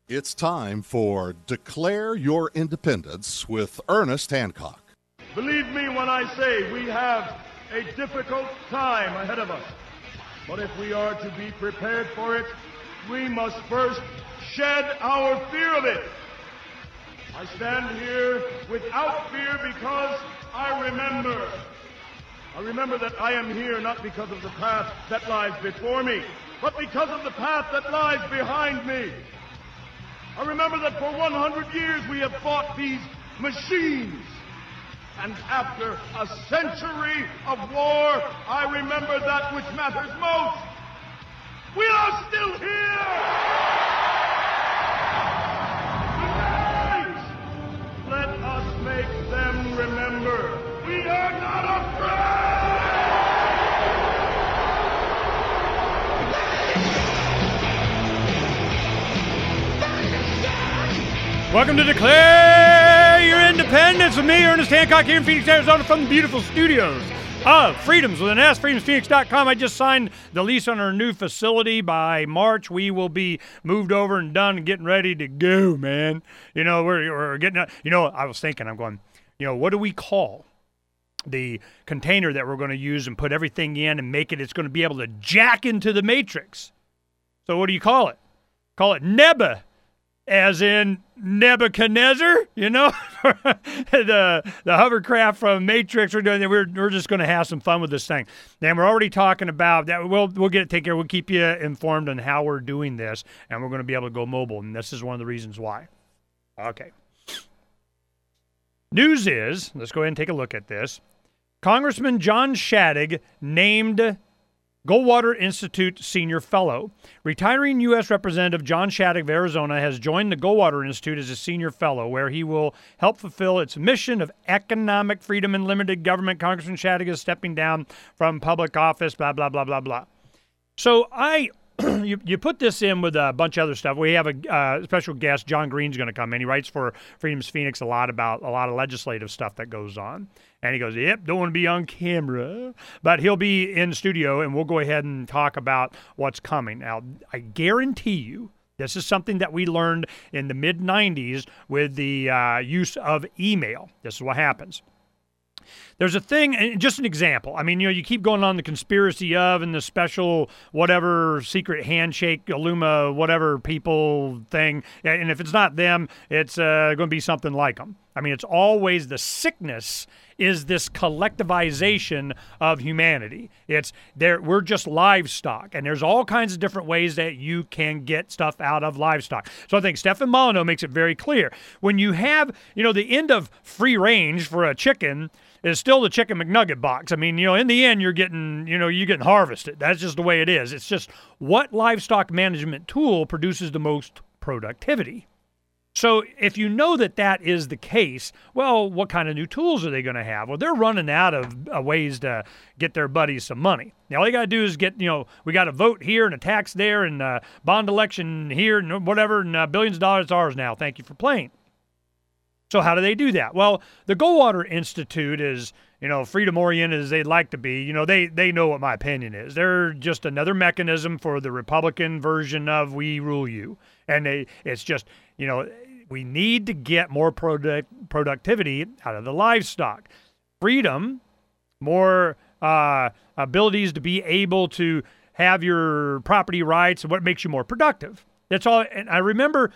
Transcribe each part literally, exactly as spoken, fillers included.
It's time for Declare Your Independence with Ernest Hancock. Believe me when I say we have a difficult time ahead of us. But if we are to be prepared for it, we must first shed our fear of it. I stand here without fear because I remember. I remember that I am here not because of the path that lies before me, but because of the path that lies behind me. I remember that for one hundred years we have fought these machines. And after a century of war, I remember that which matters most. We are still here! Tonight, let us make them remember we are not afraid! Welcome to Declare Your Independence with me, Ernest Hancock, here in Phoenix, Arizona, from the beautiful studios of Freedoms with an S, freedoms phoenix dot com. I just signed the lease on our new facility. By March, we will be moved over and done and getting ready to go, man. You know, we're, we're getting, you know, I was thinking, I'm going, you know, what do we call the container that we're going to use and put everything in and make it, it's going to be able to jack into the matrix. So what do you call it? Call it Neba. As in Nebuchadnezzar, you know, the the hovercraft from Matrix. We're doing. We're we're just going to have some fun with this thing. And we're already talking about that. We'll we'll get it taken care. We'll keep you informed on how we're doing this, and we're going to be able to go mobile. And this is one of the reasons why. Okay. News is, let's go ahead and take a look at this. Congressman John Shadegg named Goldwater Institute Senior Fellow. Retiring U S Representative John Shadegg of Arizona has joined the Goldwater Institute as a Senior Fellow, where he will help fulfill its mission of economic freedom and limited government. Congressman Shadegg is stepping down from public office, blah, blah, blah, blah, blah. So I... You, you put this in with a bunch of other stuff. We have a uh, special guest, John Green's going to come in. He writes for Freedom's Phoenix a lot about a lot of legislative stuff that goes on. And he goes, yep, don't want to be on camera. But he'll be in studio, and we'll go ahead and talk about what's coming. Now, I guarantee you, this is something that we learned in the mid nineties with the uh, use of email. This is what happens. There's a thing, and just an example. I mean, you know, you keep going on the conspiracy of and the special whatever secret handshake, Illuma, whatever people thing. And if it's not them, it's uh, going to be something like them. I mean, it's always the sickness is this collectivization of humanity. It's there. We're just livestock, and there's all kinds of different ways that you can get stuff out of livestock. So I think Stefan Molyneux makes it very clear. When you have, you know, the end of free range for a chicken is still the chicken McNugget box. I mean, you know, in the end, you're getting, you know, you're getting harvested. That's just the way it is. It's just what livestock management tool produces the most productivity. So if you know that that is the case, well, what kind of new tools are they going to have? Well, they're running out of uh, ways to get their buddies some money. Now, all you got to do is get, you know, we got a vote here and a tax there and a bond election here and whatever, and uh, billions of dollars is ours now. Thank you for playing. So how do they do that? Well, the Goldwater Institute is, you know, freedom-oriented as they'd like to be. You know, they, they know what my opinion is. They're just another mechanism for the Republican version of we rule you. And they, it's just, you know, we need to get more product, productivity out of the livestock. Freedom, more uh, abilities to be able to have your property rights, and what makes you more productive. That's all. And I remember...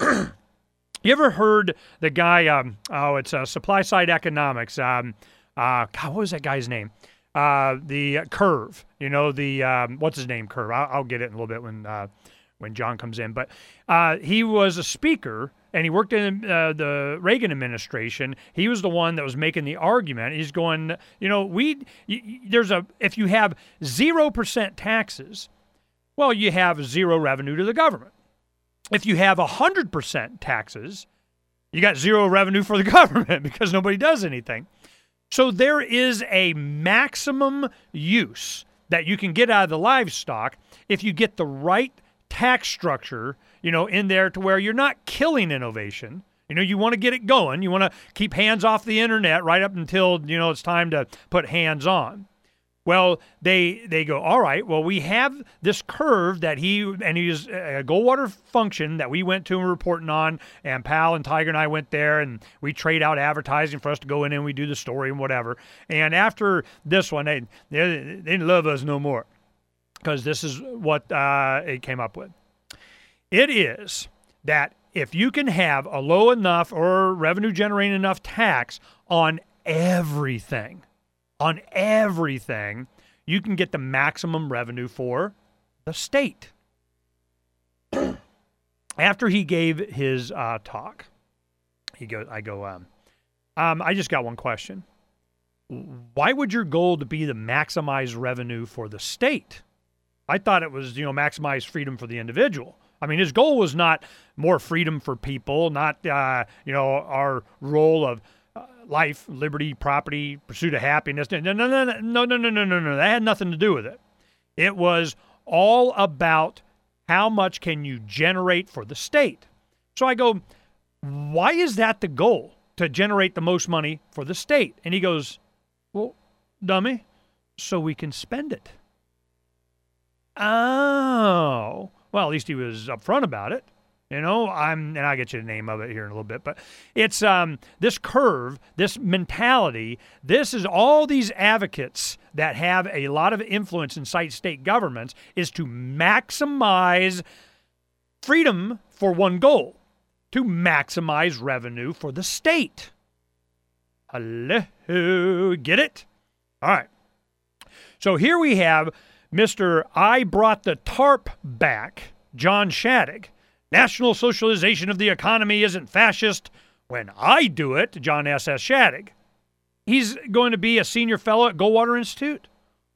You ever heard the guy, um, oh, it's uh, Supply Side Economics. Um, uh, God, what was that guy's name? Uh, the uh, Curve. You know, the, um, what's his name, Curve? I'll, I'll get it in a little bit when uh, when John comes in. But uh, he was a speaker, and he worked in uh, the Reagan administration. He was the one that was making the argument. He's going, you know, we y- there's a, if you have zero percent taxes, well, you have zero revenue to the government. If you have one hundred percent taxes, you got zero revenue for the government because nobody does anything. So there is a maximum use that you can get out of the livestock if you get the right tax structure, you know, in there to where you're not killing innovation. You know, you want to get it going. You want to keep hands off the internet right up until, you know, it's time to put hands on. Well, they they go, all right, well, we have this curve that he, and he's a Goldwater function that we went to and reporting on, and Pal and Tiger and I went there, and we trade out advertising for us to go in and we do the story and whatever. And after this one, they, they, they didn't love us no more, because this is what uh, it came up with. It is that if you can have a low enough or revenue-generating enough tax on everything, on everything, you can get the maximum revenue for the state. After he gave his uh, talk, he goes, I go, um, um, I just got one question. Why would your goal to be to maximize revenue for the state? I thought it was, you know, maximize freedom for the individual. I mean, his goal was not more freedom for people, not, uh, you know, our role of uh, life, liberty, property, pursuit of happiness. No, no, no, no, no, no, no, no, no, no. That had nothing to do with it. It was all about how much can you generate for the state. So I go, why is that the goal, to generate the most money for the state? And he goes, well, dummy, so we can spend it. Oh, well, at least he was upfront about it. You know, I'm, and I'll get you the name of it here in a little bit, but it's um, this curve, this mentality. This is all these advocates that have a lot of influence inside state governments, is to maximize freedom for one goal, to maximize revenue for the state. Hello, get it? All right. So here we have Mister I brought the TARP back, John Shadegg. National socialization of the economy isn't fascist. When I do it, John S S. Shadegg. He's going to be a senior fellow at Goldwater Institute.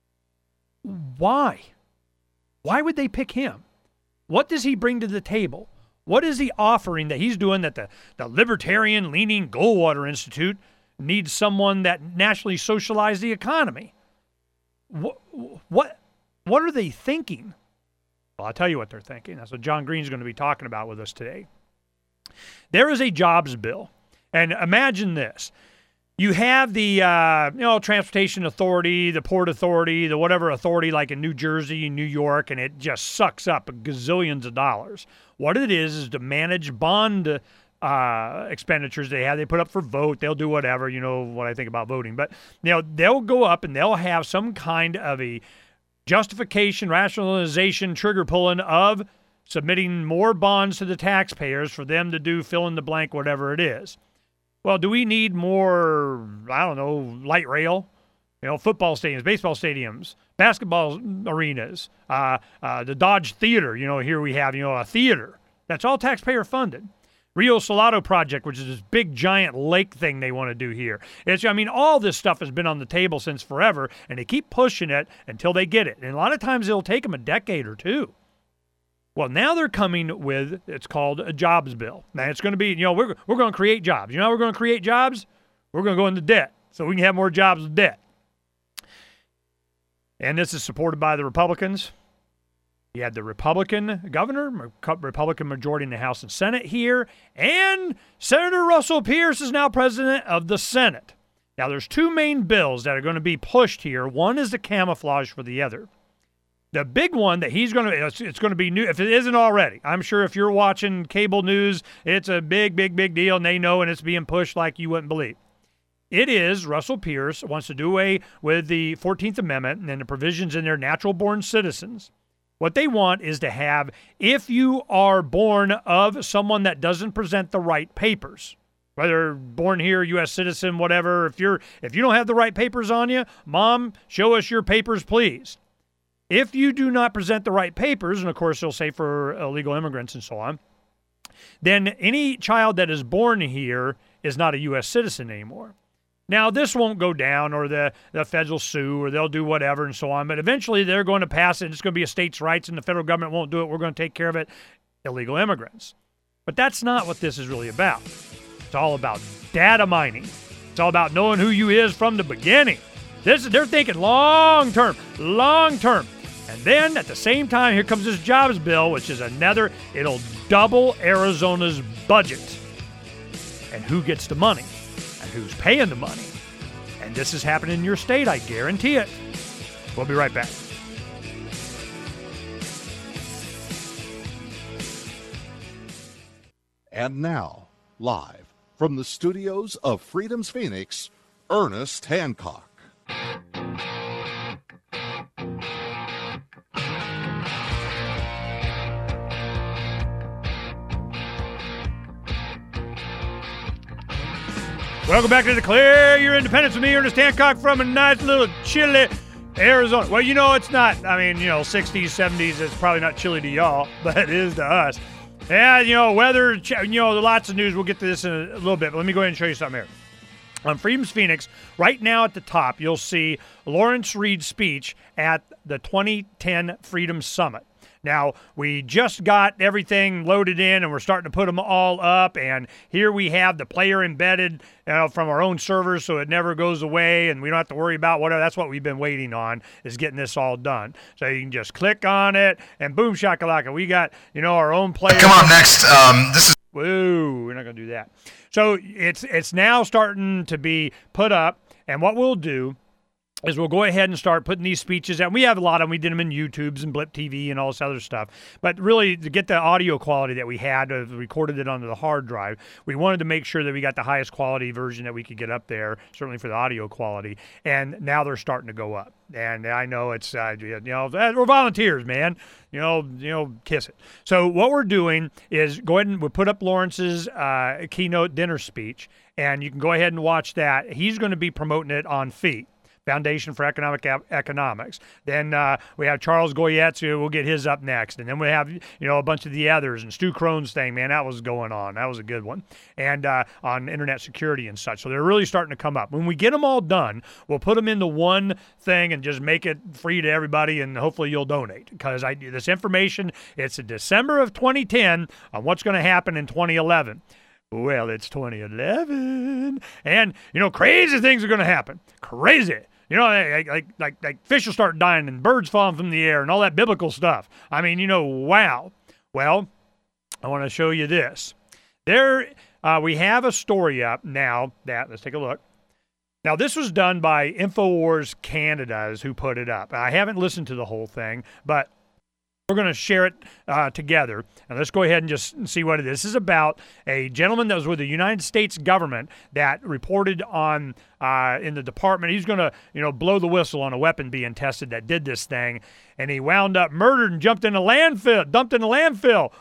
Why? Why would they pick him? What does he bring to the table? What is the offering that he's doing that the, the libertarian-leaning Goldwater Institute needs someone that nationally socialized the economy? What, what, what are they thinking? Well, I'll tell you what they're thinking. That's what John Green's going to be talking about with us today. There is a jobs bill. And imagine this. You have the uh, you know, Transportation Authority, the Port Authority, the whatever authority like in New Jersey, New York, and it just sucks up gazillions of dollars. What it is is to manage bond uh, expenditures they have. They put up for vote. They'll do whatever, you know what I think about voting. But you know, they'll go up and they'll have some kind of a justification, rationalization, trigger pulling of submitting more bonds to the taxpayers for them to do fill in the blank, whatever it is. Well, do we need more, I don't know, light rail? You know, football stadiums, baseball stadiums, basketball arenas, uh, uh, the Dodge Theater, you know, here we have, you know, a theater. That's all taxpayer funded. Rio Salado project, which is this big giant lake thing they want to do here. It's, I mean, all this stuff has been on the table since forever, and they keep pushing it until they get it. And a lot of times it'll take them a decade or two. Well, now they're coming with, it's called a jobs bill. Now it's going to be, you know, we're, we're going to create jobs. You know how we're going to create jobs? We're going to go into debt so we can have more jobs with debt. And this is supported by the Republicans. You had the Republican governor, Republican majority in the House and Senate here, and Senator Russell Pierce is now president of the Senate. Now, there's two main bills that are going to be pushed here. One is the camouflage for the other. The big one that he's going to, it's, it's going to be new, if it isn't already. I'm sure if you're watching cable news, it's a big, big, big deal, and they know, and it's being pushed like you wouldn't believe. It is, Russell Pierce wants to do away with the fourteenth Amendment and the provisions in there, natural-born citizens. What they want is to have, if you are born of someone that doesn't present the right papers, whether born here, U S citizen, whatever, if you're if you don't have the right papers on you, Mom, show us your papers, please. If you do not present the right papers, and of course they'll say for illegal immigrants and so on, then any child that is born here is not a U S citizen anymore. Now, this won't go down, or the, the feds will sue, or they'll do whatever and so on, but eventually they're going to pass it. It's going to be a states' rights, and the federal government won't do it. We're going to take care of it. Illegal immigrants. But that's not what this is really about. It's all about data mining. It's all about knowing who you is from the beginning. This They're thinking long-term, long-term. And then, at the same time, here comes this jobs bill, which is another, it'll double Arizona's budget. And who gets the money? And who's paying the money? And this is happening in your state, I guarantee it. We'll be right back. And now, live from the studios of Freedom's Phoenix, Ernest Hancock. Welcome back to Declare Your Independence with me, Ernest Hancock, from a nice little chilly Arizona. Well, you know, it's not, I mean, you know, sixties, seventies, it's probably not chilly to y'all, but it is to us. Yeah, you know, weather, you know, lots of news. We'll get to this in a little bit, but let me go ahead and show you something here. On Freedom's Phoenix, right now at the top, you'll see Lawrence Reed's speech at the twenty ten Freedom Summit. Now, we just got everything loaded in, and we're starting to put them all up, and here we have the player embedded you know, from our own servers so it never goes away, and we don't have to worry about whatever. That's what we've been waiting on, is getting this all done. So you can just click on it, and boom, shakalaka. We got, you know, our own player. Come on, next. Um, this is... Whoa, we're not going to do that. So it's it's now starting to be put up, and what we'll do is we'll go ahead and start putting these speeches out. We have a lot of them. We did them in YouTubes and Blip T V and all this other stuff. But really, to get the audio quality that we had, uh, recorded it onto the hard drive, we wanted to make sure that we got the highest quality version that we could get up there, certainly for the audio quality. And now they're starting to go up. And I know it's, uh, you know, we're volunteers, man. You know, you know, kiss it. So what we're doing is go ahead and we'll put up Lawrence's uh, keynote dinner speech, and you can go ahead and watch that. He's going to be promoting it on F E E, Foundation for Economic Economics. Then uh, we have Charles Goyetz, who we'll get his up next. And then we have, you know, a bunch of the others. And Stu Krohn's thing, man, that was going on. That was a good one. And uh, on internet security and such. So they're really starting to come up. When we get them all done, we'll put them into one thing and just make it free to everybody, and hopefully you'll donate. Because I this information, it's in December of twenty ten on what's going to happen in twenty eleven. Well, it's twenty eleven. And, you know, crazy things are going to happen. Crazy. You know, like, like like like fish will start dying and birds falling from the air and all that biblical stuff. I mean, you know, wow. Well, I want to show you this. There, uh, we have a story up now that, let's take a look. Now, this was done by InfoWars Canada, is who put it up. I haven't listened to the whole thing, but we're going to share it uh, together, and let's go ahead and just see what it is. This is about a gentleman that was with the United States government that reported on uh, in the department. He's going to, you know, blow the whistle on a weapon being tested that did this thing, and he wound up murdered and jumped in a landfill, dumped in a landfill.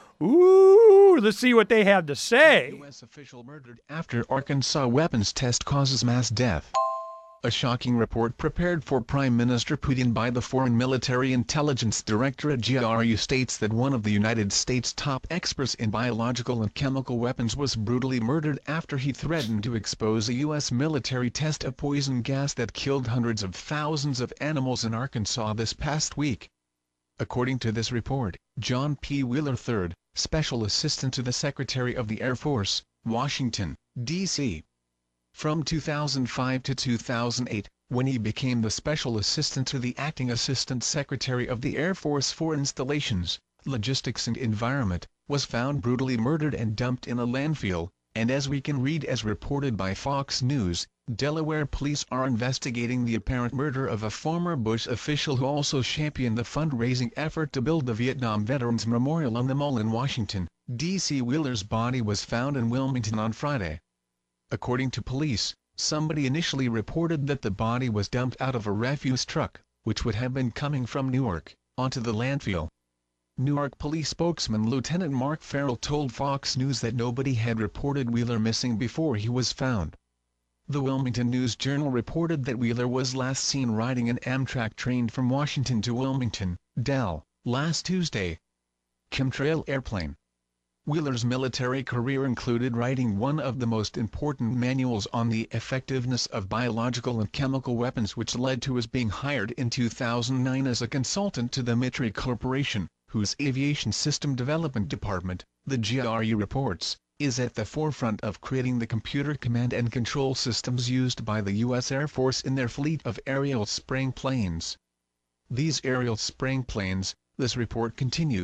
Ooh, let's see what they have to say. U S official murdered after Arkansas weapons test causes mass death. A shocking report prepared for Prime Minister Putin by the Foreign Military Intelligence Directorate G R U states that one of the United States' top experts in biological and chemical weapons was brutally murdered after he threatened to expose a U S military test of poison gas that killed hundreds of thousands of animals in Arkansas this past week. According to this report, John P. Wheeler the third, Special Assistant to the Secretary of the Air Force, Washington, D C, from two thousand five to two thousand eight, when he became the Special Assistant to the Acting Assistant Secretary of the Air Force for Installations, Logistics and Environment, was found brutally murdered and dumped in a landfill, and as we can read as reported by Fox News, Delaware police are investigating the apparent murder of a former Bush official who also championed the fundraising effort to build the Vietnam Veterans Memorial on the Mall in Washington, D C Wheeler's body was found in Wilmington on Friday. According to police, somebody initially reported that the body was dumped out of a refuse truck, which would have been coming from Newark, onto the landfill. Newark police spokesman Lieutenant Mark Farrell told Fox News that nobody had reported Wheeler missing before he was found. The Wilmington News-Journal reported that Wheeler was last seen riding an Amtrak train from Washington to Wilmington, Del, last Tuesday. Chemtrail airplane. Wheeler's military career included writing one of the most important manuals on the effectiveness of biological and chemical weapons, which led to his being hired in two thousand nine as a consultant to the Mitri Corporation, whose aviation system development department, the G R U reports, is at the forefront of creating the computer command and control systems used by the U S Air Force in their fleet of aerial spraying planes. These aerial spraying planes, this report continues,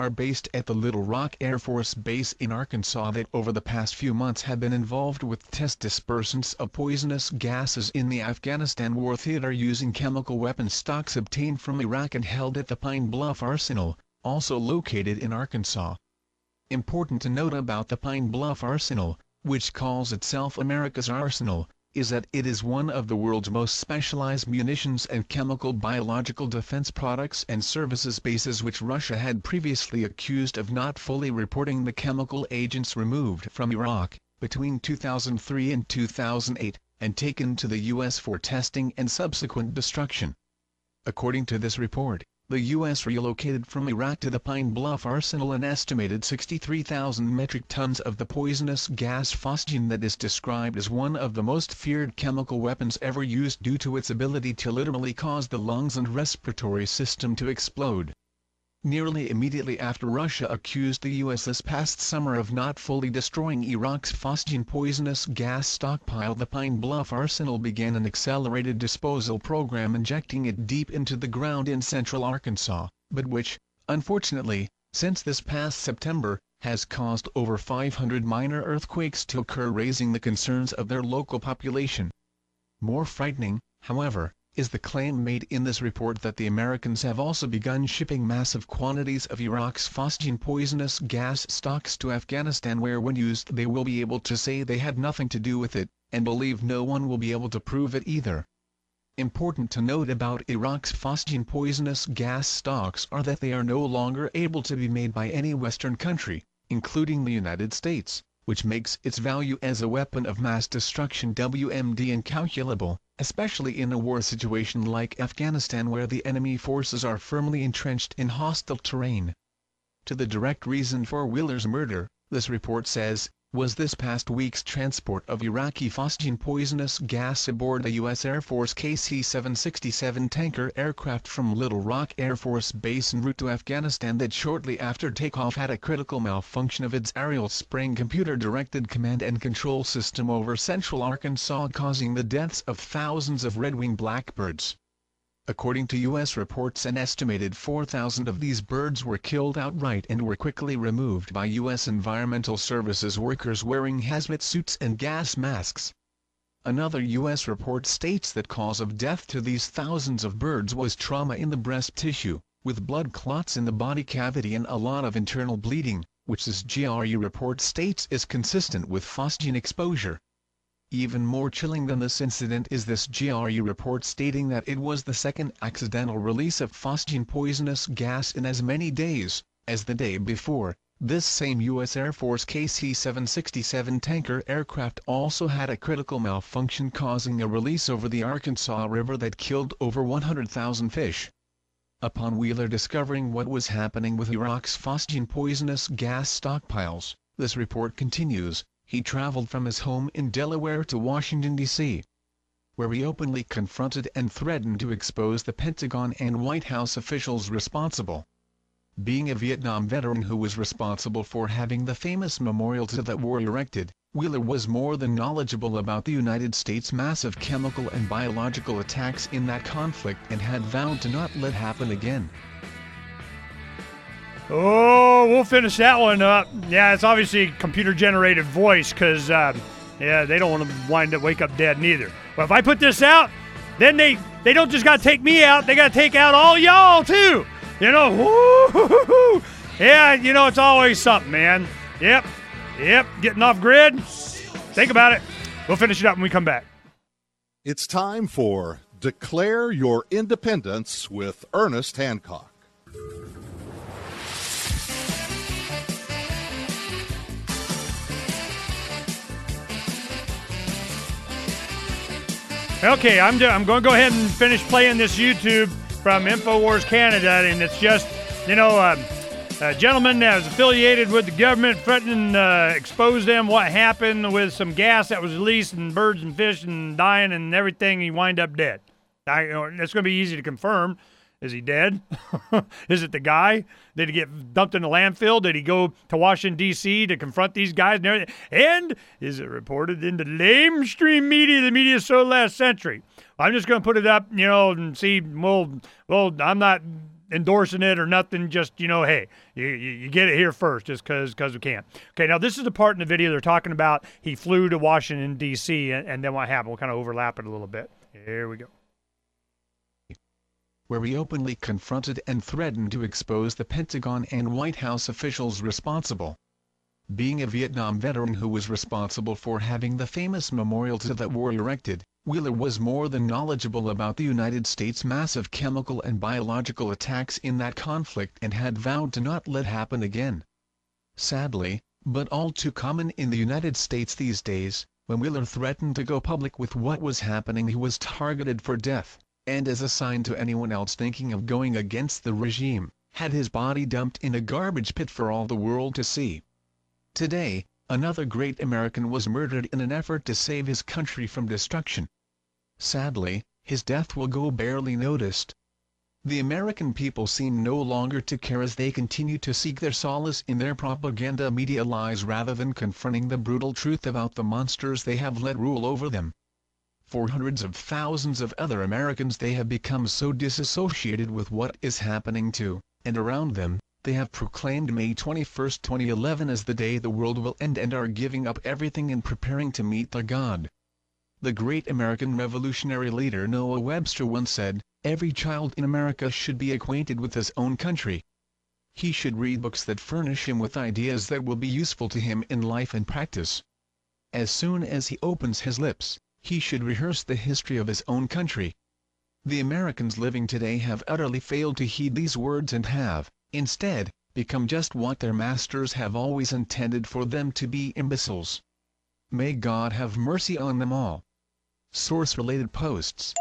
are based at the Little Rock Air Force Base in Arkansas that over the past few months have been involved with test dispersants of poisonous gases in the Afghanistan war theater using chemical weapons stocks obtained from Iraq and held at the Pine Bluff Arsenal, also located in Arkansas. Important to note about the Pine Bluff Arsenal, which calls itself America's Arsenal, is that it is one of the world's most specialized munitions and chemical biological defense products and services bases, which Russia had previously accused of not fully reporting the chemical agents removed from Iraq between two thousand three and two thousand eight, and taken to the U S for testing and subsequent destruction. According to this report, the U S relocated from Iraq to the Pine Bluff Arsenal an estimated sixty-three thousand metric tons of the poisonous gas phosgene that is described as one of the most feared chemical weapons ever used due to its ability to literally cause the lungs and respiratory system to explode. Nearly immediately after Russia accused the U S this past summer of not fully destroying Iraq's phosgene poisonous gas stockpile, the Pine Bluff Arsenal began an accelerated disposal program injecting it deep into the ground in central Arkansas, but which, unfortunately, since this past September, has caused over five hundred minor earthquakes to occur, raising the concerns of their local population. More frightening, however, is the claim made in this report that the Americans have also begun shipping massive quantities of Iraq's phosgene poisonous gas stocks to Afghanistan, where when used they will be able to say they had nothing to do with it, and believe no one will be able to prove it either. Important to note about Iraq's phosgene poisonous gas stocks are that they are no longer able to be made by any Western country, including the United States, which makes its value as a weapon of mass destruction W M D incalculable, especially in a war situation like Afghanistan where the enemy forces are firmly entrenched in hostile terrain. To the direct reason for Wheeler's murder, this report says, was this past week's transport of Iraqi phosgene poisonous gas aboard a U S Air Force K C seven sixty-seven tanker aircraft from Little Rock Air Force Base en route to Afghanistan that shortly after takeoff had a critical malfunction of its aerial spraying computer-directed command and control system over central Arkansas, causing the deaths of thousands of red-winged blackbirds. According to U S reports, an estimated four thousand of these birds were killed outright and were quickly removed by U S environmental services workers wearing hazmat suits and gas masks. Another U S report states that cause of death to these thousands of birds was trauma in the breast tissue, with blood clots in the body cavity and a lot of internal bleeding, which this G R U report states is consistent with phosgene exposure. Even more chilling than this incident is this G R U report stating that it was the second accidental release of phosgene poisonous gas in as many days, as the day before. This same U S Air Force K C seven sixty-seven tanker aircraft also had a critical malfunction, causing a release over the Arkansas River that killed over one hundred thousand fish. Upon Wheeler discovering what was happening with Iraq's phosgene poisonous gas stockpiles, this report continues, he traveled from his home in Delaware to Washington, D C, where he openly confronted and threatened to expose the Pentagon and White House officials responsible. Being a Vietnam veteran who was responsible for having the famous memorial to that war erected, Wheeler was more than knowledgeable about the United States' massive chemical and biological attacks in that conflict and had vowed to not let happen again. Oh, we'll finish that one up. Yeah, it's obviously a computer-generated voice because, uh, yeah, they don't want to wind up, wake up dead neither. But if I put this out, then they, they don't just got to take me out, they got to take out all y'all, too. You know, woo-hoo-hoo-hoo. Yeah, you know, it's always something, man. Yep, yep, getting off grid. Think about it. We'll finish it up when we come back. It's time for Declare Your Independence with Ernest Hancock. Okay, I'm, do- I'm going to go ahead and finish playing this YouTube from InfoWars Canada, and it's just, you know, uh, a gentleman that was affiliated with the government threatening to uh, expose them what happened with some gas that was released and birds and fish and dying and everything. He wind up dead. I, you know, it's going to be easy to confirm. Is he dead? Is it the guy? Did he get dumped in the landfill? Did he go to Washington, D C to confront these guys and everything? And is it reported in the lamestream media, the media so last century? I'm just going to put it up, you know, and see, well, well, I'm not endorsing it or nothing. Just, you know, hey, you, you, you get it here first just because because we can. Okay, now this is the part in the video they're talking about. He flew to Washington, D C, and, and then what happened. We'll kind of overlap it a little bit. Here we go. Where he openly confronted and threatened to expose the Pentagon and White House officials responsible. Being a Vietnam veteran who was responsible for having the famous memorial to that war erected, Wheeler was more than knowledgeable about the United States' massive chemical and biological attacks in that conflict and had vowed to not let happen again. Sadly, but all too common in the United States these days, when Wheeler threatened to go public with what was happening, he was targeted for death, and as a sign to anyone else thinking of going against the regime, had his body dumped in a garbage pit for all the world to see. Today, another great American was murdered in an effort to save his country from destruction. Sadly, his death will go barely noticed. The American people seem no longer to care as they continue to seek their solace in their propaganda media lies rather than confronting the brutal truth about the monsters they have let rule over them. For hundreds of thousands of other Americans, they have become so disassociated with what is happening to and around them, they have proclaimed May twenty-first, twenty eleven as the day the world will end and are giving up everything and preparing to meet their God. The great American revolutionary leader Noah Webster once said, "Every child in America should be acquainted with his own country. He should read books that furnish him with ideas that will be useful to him in life and practice. As soon as he opens his lips, he should rehearse the history of his own country." The Americans living today have utterly failed to heed these words and have, instead, become just what their masters have always intended for them to be: imbeciles. May God have mercy on them all. Source-related posts.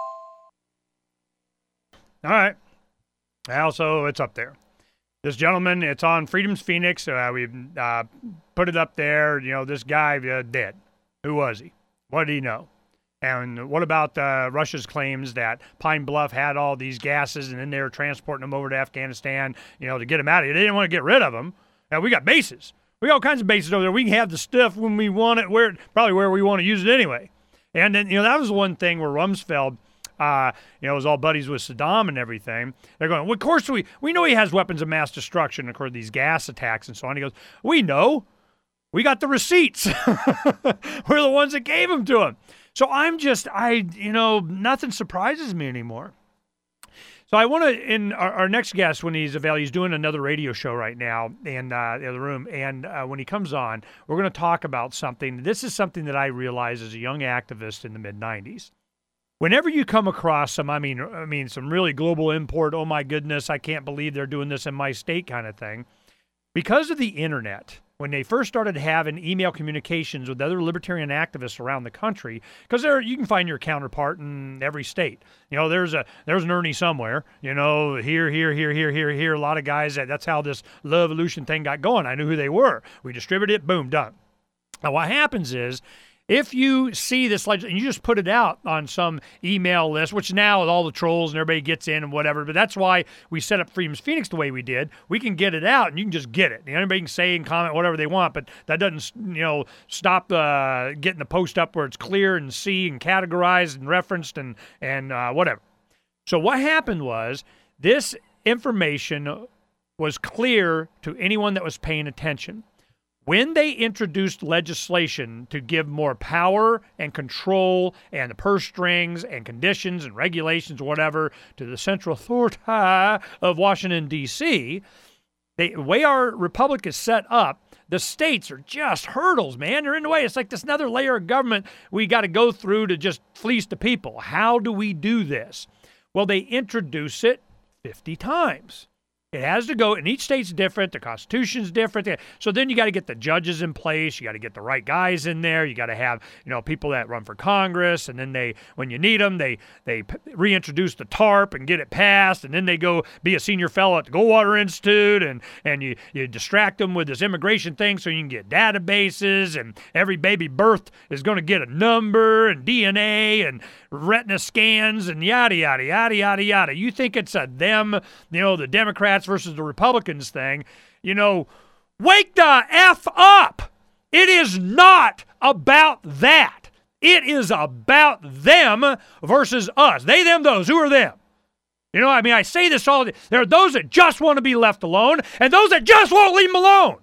All right. Also, it's up there. This gentleman, it's on Freedom's Phoenix. Uh, we've uh, put it up there. You know, this guy uh, dead. Who was he? What did he know? And what about uh, Russia's claims that Pine Bluff had all these gases and then they were transporting them over to Afghanistan, you know, to get them out of here? They didn't want to get rid of them. Now, we got bases. We got all kinds of bases over there. We can have the stuff when we want it, where probably where we want to use it anyway. And then, you know, that was one thing where Rumsfeld, uh, you know, was all buddies with Saddam and everything. They're going, well, of course, we, we know he has weapons of mass destruction, of course, these gas attacks and so on. He goes, we know. We got the receipts. We're the ones that gave them to him. So I'm just, I, you know, nothing surprises me anymore. So I want to, in our, our next guest, when he's available, he's doing another radio show right now in uh, the other room. And uh, when he comes on, we're going to talk about something. This is something that I realized as a young activist in the mid nineties. Whenever you come across some, I mean, I mean, some really global import, oh my goodness, I can't believe they're doing this in my state kind of thing. Because of the internet, when they first started having email communications with other libertarian activists around the country, because there you can find your counterpart in every state. You know, there's a there's an Ernie somewhere. You know, here, here, here, here, here, here. A lot of guys. That, that's how this Love Evolution thing got going. I knew who they were. We distributed it. Boom, done. Now, what happens is, if you see this legislation, and you just put it out on some email list, which now with all the trolls and everybody gets in and whatever, but that's why we set up Freedom's Phoenix the way we did. We can get it out and you can just get it. You know, anybody can say and comment whatever they want, but that doesn't, you know, stop uh, getting the post up where it's clear and see and categorized and referenced and, and uh, whatever. So what happened was this information was clear to anyone that was paying attention. When they introduced legislation to give more power and control and the purse strings and conditions and regulations or whatever to the central authority of Washington, D C, they, the way our republic is set up, the states are just hurdles, man. They're in the way. It's like this another layer of government we got to go through to just fleece the people. How do we do this? Well, they introduce it fifty times. It has to go, and each state's different. The Constitution's different. So then you got to get the judges in place. You got to get the right guys in there. You got to have, you know, people that run for Congress, and then they, when you need them, they they reintroduce the TARP and get it passed, and then they go be a senior fellow at the Goldwater Institute, and and you you distract them with this immigration thing so you can get databases, and every baby birth is going to get a number and D N A and retina scans and yada yada yada yada yada. You think it's a them, you know, the Democrats versus the Republicans thing, you know, wake the F up. It is not about that. It is about them versus us. They, them, those. Who are them? You know, I mean, I say this all the there are those that just want to be left alone and those that just won't leave them alone.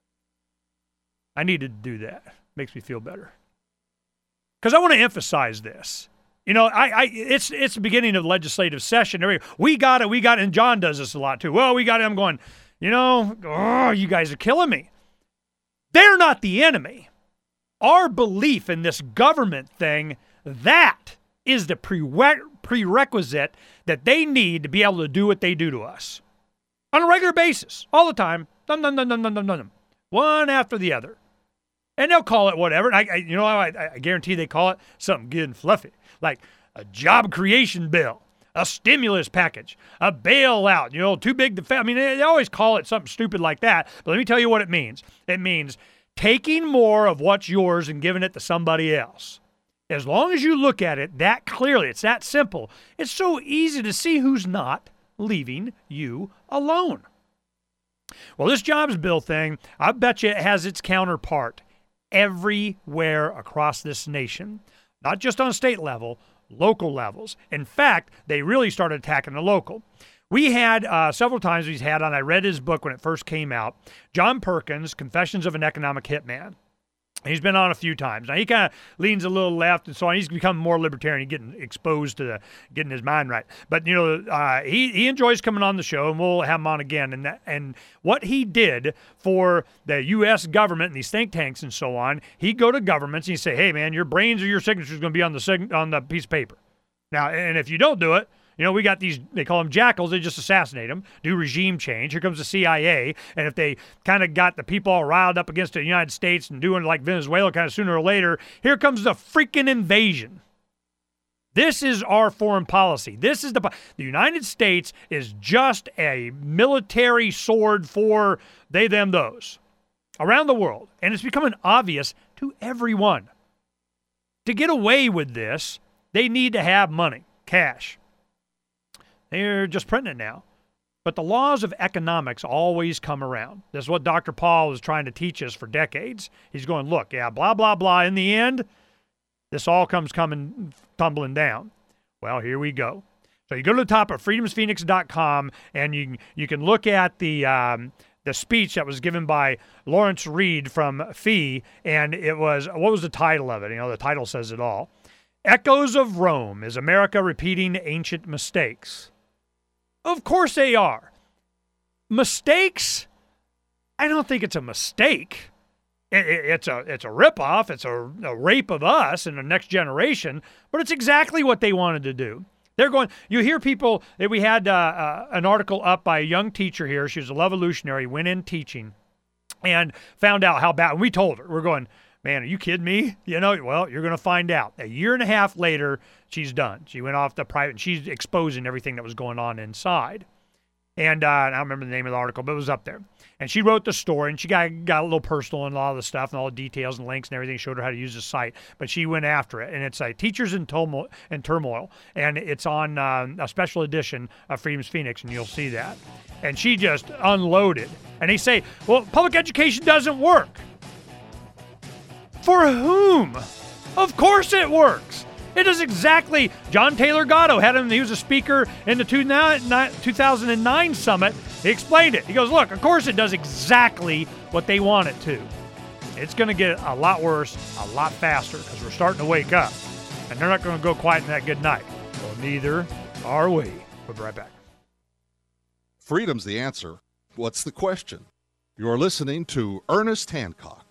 I need to do that. Makes me feel better. Because I want to emphasize this. You know, I, I it's it's the beginning of the legislative session. We got it, we got it, and John does this a lot too. Well, we got it. I'm going, you know, oh, you guys are killing me. They're not the enemy. Our belief in this government thing, that is the prere- prerequisite that they need to be able to do what they do to us. On a regular basis, all the time. Dum, dum, dum, dum, dum, dum, dum. One after the other. And they'll call it whatever. And I, I, you know, I, I guarantee they call it something good and fluffy. Like a job creation bill, a stimulus package, a bailout, you know, too big to fail. I mean, they, they always call it something stupid like that. But let me tell you what it means. It means taking more of what's yours and giving it to somebody else. As long as you look at it that clearly, it's that simple, it's so easy to see who's not leaving you alone. Well, this jobs bill thing, I bet you it has its counterpart everywhere across this nation. Not just on state level, local levels. In fact, they really started attacking the local. We had uh, several times we've had on, I read his book when it first came out, John Perkins, Confessions of an Economic Hitman. He's been on a few times. Now, he kind of leans a little left and so on. He's become more libertarian, getting exposed to the, getting his mind right. But, you know, uh, he, he enjoys coming on the show, and we'll have him on again. And that, and what he did for the U S government and these think tanks and so on, he'd go to governments and he'd say, hey, man, your brains or your signature is going to be on the sig- on the piece of paper. Now, and if you don't do it, you know, we got these, they call them jackals, they just assassinate them, do regime change. Here comes the C I A, and if they kind of got the people all riled up against the United States and doing like Venezuela kind of sooner or later, here comes the freaking invasion. This is our foreign policy. This is the, the United States is just a military sword for they, them, those around the world. And it's becoming obvious to everyone. To get away with this, they need to have money, cash. They're just printing it now. But the laws of economics always come around. This is what Doctor Paul was trying to teach us for decades. He's going, look, yeah, blah, blah, blah. In the end, this all comes coming, tumbling down. Well, here we go. So you go to the top of freedoms phoenix dot com, and you, you can look at the um, the speech that was given by Lawrence Reed from F I E, and it was, what was the title of it? You know, the title says it all. Echoes of Rome, is America repeating ancient mistakes? Of course they are. Mistakes? I don't think it's a mistake. It, it, it's a it's a ripoff. It's a, a rape of us and the next generation. But it's exactly what they wanted to do. They're going. You hear people. We had uh, uh, an article up by a young teacher here. She was a Levolutionary. Went in teaching, and found out how bad. And we told her, we're going, man, are you kidding me? You know, well, you're going to find out. A year and a half later, she's done. She went off to private, and she's exposing everything that was going on inside. And uh, I don't remember the name of the article, but it was up there. And she wrote the story, and she got, got a little personal in a lot of the stuff and all the details and links and everything, showed her how to use the site. But she went after it. And it's like Teachers in Turmoil, in Turmoil. And it's on uh, a special edition of Freedom's Phoenix, and you'll see that. And she just unloaded. And they say, well, public education doesn't work. For whom? Of course it works. It is exactly. John Taylor Gatto had him. He was a speaker in the two thousand nine summit. He explained it. He goes, look, of course it does exactly what they want it to. It's going to get a lot worse, a lot faster, because we're starting to wake up. And they're not going to go quiet in that good night. Well, neither are we. We'll be right back. Freedom's the answer. What's the question? You're listening to Ernest Hancock.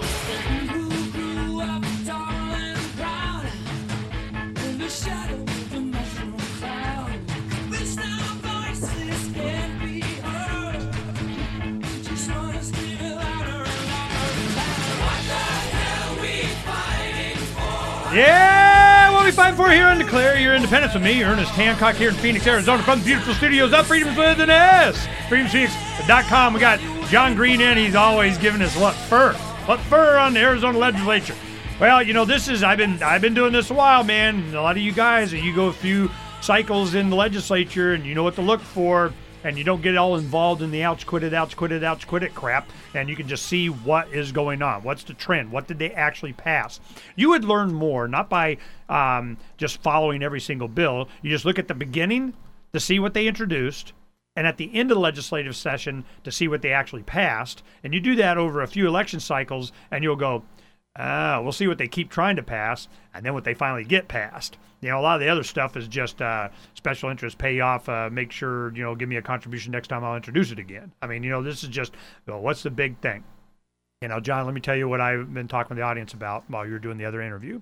Yeah, what we fighting for here on Declare Your Independence with me, Ernest Hancock, here in Phoenix, Arizona, from the beautiful studios of Freedoms with an S. freedoms phoenix dot com. We got John Green in. He's always giving us what fur. What fur on the Arizona legislature. Well, you know, this is, I've been I've been doing this a while, man. A lot of you guys, you go a few cycles in the legislature and you know what to look for, and you don't get all involved in the ouch, quit it, ouch, quit it, ouch, quit it crap, and you can just see what is going on. What's the trend? What did they actually pass? You would learn more, not by um, just following every single bill. You just look at the beginning, to see what they introduced, and at the end of the legislative session to see what they actually passed. And you do that over a few election cycles, and you'll go, ah, we'll see what they keep trying to pass, and then what they finally get passed. You know, a lot of the other stuff is just uh, special interest payoff, uh, make sure, you know, give me a contribution next time I'll introduce it again. I mean, you know, this is just, well, what's the big thing? You know, John, let me tell you what I've been talking with the audience about while you were doing the other interview.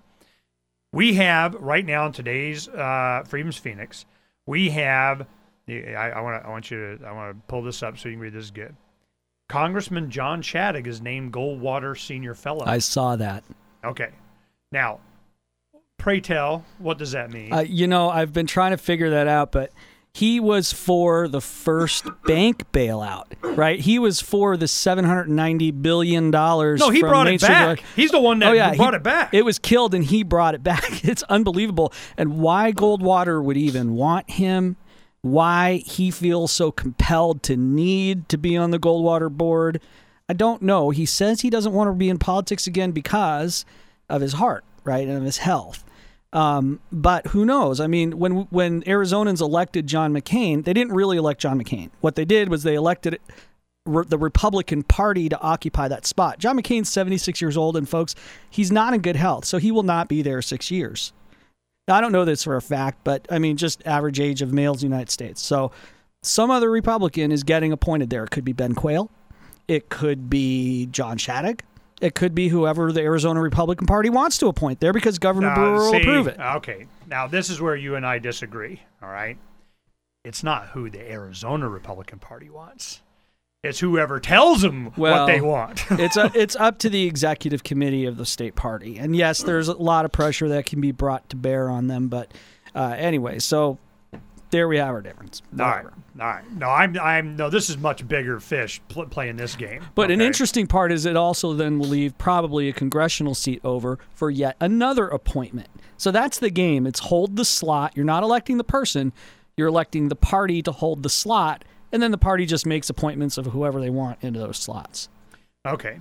We have, right now in today's uh, Freedom's Phoenix, we have, I, I, wanna, I want you to, I want to pull this up so you can read this good. Congressman John Shadegg is named Goldwater Senior Fellow. I saw that. Okay. Now, pray tell, what does that mean? Uh, you know, I've been trying to figure that out, but he was for the first bank bailout, right? He was for the seven hundred ninety billion dollars. No, he from brought Main it Street back. Electric. He's the one that oh, yeah, brought he, it back. It was killed, and he brought it back. It's unbelievable. And why Goldwater would even want him, why he feels so compelled to need to be on the Goldwater board, I don't know. He says he doesn't want to be in politics again because of his heart, right, and of his health. Um, but who knows? I mean, when when Arizonans elected John McCain, they didn't really elect John McCain. What they did was they elected re- the Republican Party to occupy that spot. John McCain's seventy-six years old, and folks, he's not in good health, so he will not be there six years. Now, I don't know this for a fact, but I mean, just average age of males in the United States. So some other Republican is getting appointed there. It could be Ben Quayle. It could be John Shadegg. It could be whoever the Arizona Republican Party wants to appoint there because Governor uh, Brewer will see, approve it. Okay. Now, this is where you and I disagree, all right? It's not who the Arizona Republican Party wants. It's whoever tells them well, what they want. it's a, it's up to the executive committee of the state party. And yes, there's a lot of pressure that can be brought to bear on them. But uh, anyway, so there we have our difference. All right. All right. No, I'm, I'm, no, this is much bigger fish pl- playing this game. But okay? An interesting part is it also then will leave probably a congressional seat over for yet another appointment. So that's the game. It's hold the slot. You're not electing the person. You're electing the party to hold the slot. And then the party just makes appointments of whoever they want into those slots. Okay.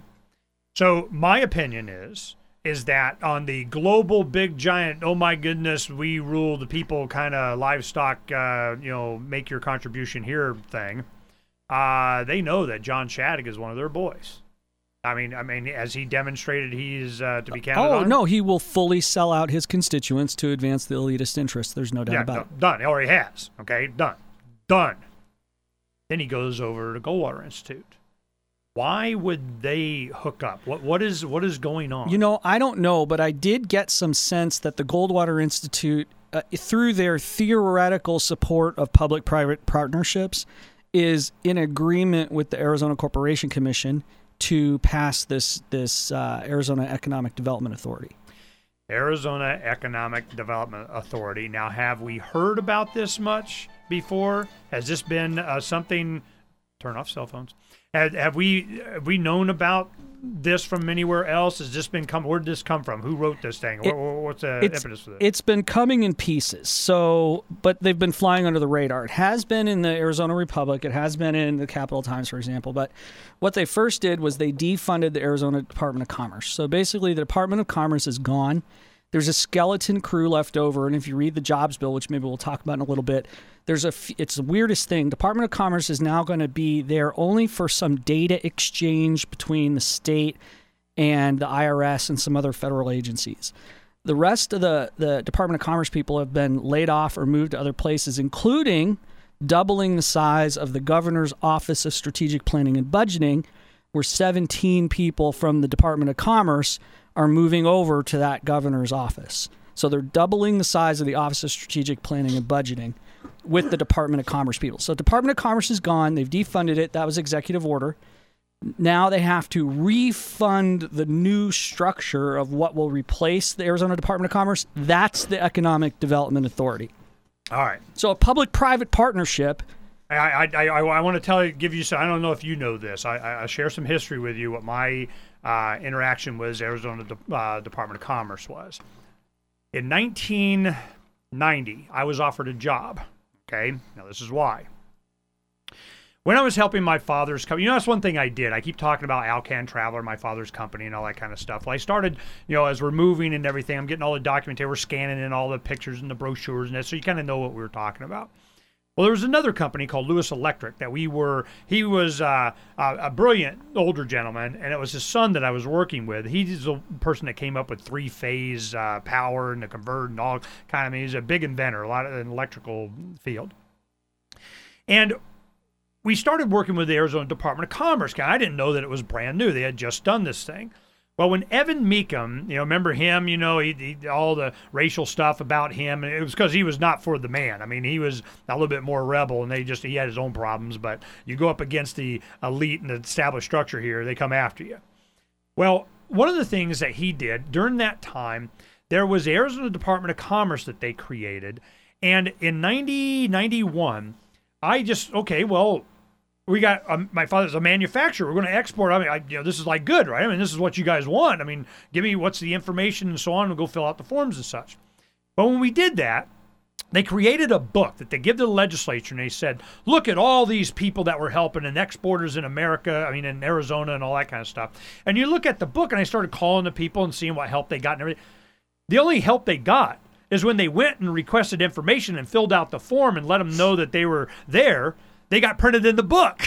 So my opinion is, is that on the global big giant, oh my goodness, we rule the people kind of livestock, uh, you know, make your contribution here thing, uh, they know that John Shadegg is one of their boys. I mean, I mean, as he demonstrated he's uh, to be counted oh, on. no, he will fully sell out his constituents to advance the elitist interests. There's no doubt yeah, about no, it. Done. He already has. Okay, done. Done. Then he goes over to Goldwater Institute. Why would they hook up? What what is what is going on? You know, I don't know, but I did get some sense that the Goldwater Institute, uh, through their theoretical support of public-private partnerships, is in agreement with the Arizona Corporation Commission to pass this this uh, Arizona Economic Development Authority. Arizona Economic Development Authority. Now, have we heard about this much before? Has this been uh, something? Turn off cell phones. Have, have we have we known about this from anywhere else? Has this been come? Where did this come from? Who wrote this thing? It, what, what's the impetus for this? It's been coming in pieces. So, but they've been flying under the radar. It has been in the Arizona Republic. It has been in the Capital Times, for example. But what they first did was they defunded the Arizona Department of Commerce. So basically, the Department of Commerce is gone. There's a skeleton crew left over, and if you read the jobs bill, which maybe we'll talk about in a little bit, there's a f- it's the weirdest thing. Department of Commerce is now going to be there only for some data exchange between the state and the I R S and some other federal agencies. The rest of the, the Department of Commerce people have been laid off or moved to other places, including doubling the size of the Governor's Office of Strategic Planning and Budgeting, where seventeen people from the Department of Commerce are moving over to that governor's office. So they're doubling the size of the Office of Strategic Planning and Budgeting with the Department of Commerce people. So Department of Commerce is gone. They've defunded it. That was executive order. Now they have to refund the new structure of what will replace the Arizona Department of Commerce. That's the Economic Development Authority. All right. So a public-private partnership. I I, I, I, I want to tell you, give you some, I don't know if you know this. I, I, I share some history with you, what my uh, interaction with Arizona De- uh, Department of Commerce was. In nineteen ninety, I was offered a job. Okay, now this is why. When I was helping my father's company, you know, that's one thing I did. I keep talking about Alcan Traveler, my father's company, and all that kind of stuff. Well, I started, you know, as we're moving and everything, I'm getting all the documentation, we're scanning in all the pictures and the brochures and that, so you kind of know what we were talking about. Well, there was another company called Lewis Electric that we were, he was uh, a, a brilliant older gentleman, and it was his son that I was working with. He's the person that came up with three-phase uh, power and the converter and all kind of, I mean, he's a big inventor, a lot of an electrical field. And we started working with the Arizona Department of Commerce. I didn't know that it was brand new. They had just done this thing. Well, when Evan Meekum, you know, remember him, you know, he, he, all the racial stuff about him, and it was because he was not for the man. I mean, he was a little bit more rebel, and they just, he had his own problems, but you go up against the elite and the established structure here, they come after you. Well, one of the things that he did during that time, there was the Arizona Department of Commerce that they created, and in ninety ninety-one, I just, okay, well, we got, um, my father's a manufacturer. We're going to export. I mean, I, you know, this is like good, right? I mean, this is what you guys want. I mean, give me what's the information and so on, and we'll go fill out the forms and such. But when we did that, they created a book that they give to the legislature, and they said, look at all these people that were helping and exporters in America, I mean, in Arizona and all that kind of stuff. And you look at the book, and I started calling the people and seeing what help they got and everything. The only help they got is when they went and requested information and filled out the form and let them know that they were there, they got printed in the book.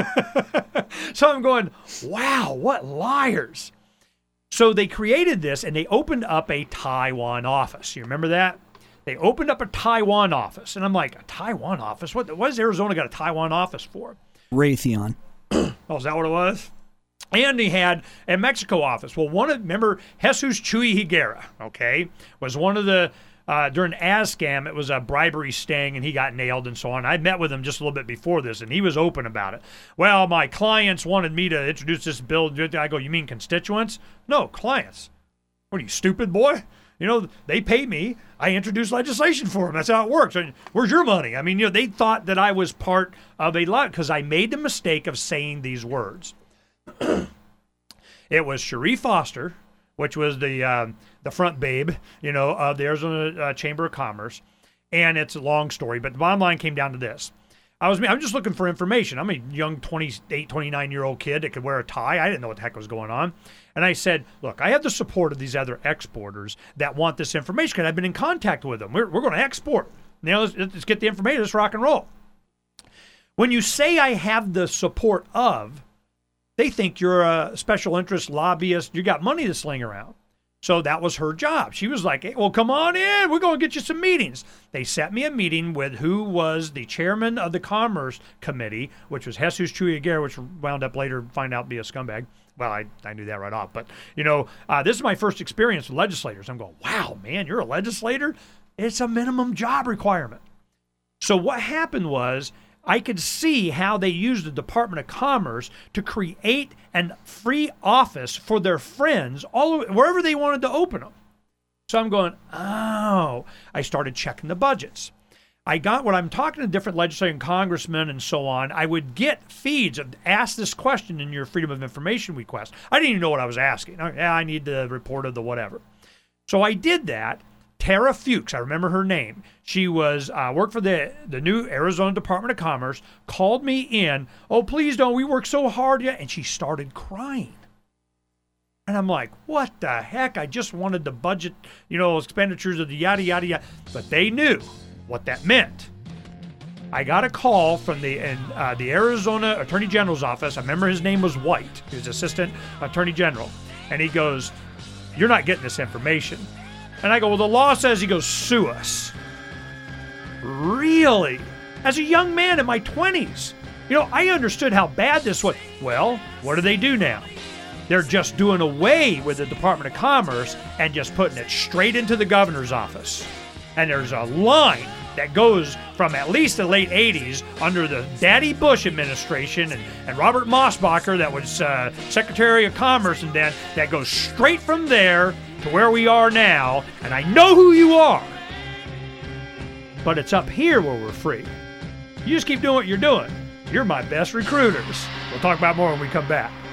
So I'm going, wow, what liars. So they created this, and they opened up a Taiwan office. You remember that? They opened up a Taiwan office. And I'm like, a Taiwan office? What, what has Arizona got a Taiwan office for? Raytheon. Oh, is that what it was? And he had a Mexico office. Well, one of, remember, Jesus Chuy Higuera, okay, was one of the, Uh, during ASCAM, it was a bribery sting, and he got nailed and so on. I met with him just a little bit before this, and he was open about it. Well, my clients wanted me to introduce this bill. I go, you mean constituents? No, clients. What are you, stupid boy? You know, they pay me. I introduce legislation for them. That's how it works. And where's your money? I mean, you know, they thought that I was part of a lot because I made the mistake of saying these words. It was Cherie Foster, which was the uh, the front babe, you know, of the Arizona uh, Chamber of Commerce. And it's a long story, but the bottom line came down to this. I was I'm just looking for information. I'm a young twenty-eight, twenty-nine-year-old kid that could wear a tie. I didn't know what the heck was going on. And I said, look, I have the support of these other exporters that want this information because I've been in contact with them. We're, we're going to export. Now let's, let's get the information. Let's rock and roll. When you say I have the support of, they think you're a special interest lobbyist. You got money to sling around. So that was her job. She was like, hey, well, come on in. We're going to get you some meetings. They set me a meeting with who was the chairman of the Commerce Committee, which was Jesus Chuy Higuera, which wound up later find out to be a scumbag. Well, I, I knew that right off. But, you know, uh, this is my first experience with legislators. I'm going, wow, man, you're a legislator? It's a minimum job requirement. So what happened was, I could see how they used the Department of Commerce to create a free office for their friends all over, wherever they wanted to open them. So I'm going, oh, I started checking the budgets. I got, when I'm talking to different legislators and congressmen and so on, I would get feeds of ask this question in your Freedom of Information request. I didn't even know what I was asking. Yeah, I need the report of the whatever. So I did that. Tara Fuchs, I remember her name. She was uh, worked for the, the new Arizona Department of Commerce, called me in. Oh, please don't. We work so hard. Yet. And she started crying. And I'm like, what the heck? I just wanted the budget, you know, expenditures of the yada, yada, yada. But they knew what that meant. I got a call from the uh, the Arizona Attorney General's office. I remember his name was White. He was Assistant Attorney General. And he goes, you're not getting this information. And I go, well, the law says, he goes, sue us. Really? As a young man in my twenties, you know, I understood how bad this was. Well, what do they do now? They're just doing away with the Department of Commerce and just putting it straight into the governor's office. And there's a line that goes from at least the late eighties under the Daddy Bush administration and, and Robert Mosbacher, that was uh, Secretary of Commerce, and then that goes straight from there to where we are now. And I know who you are. But it's up here where we're free. You just keep doing what you're doing. You're my best recruiters. We'll talk about more when we come back.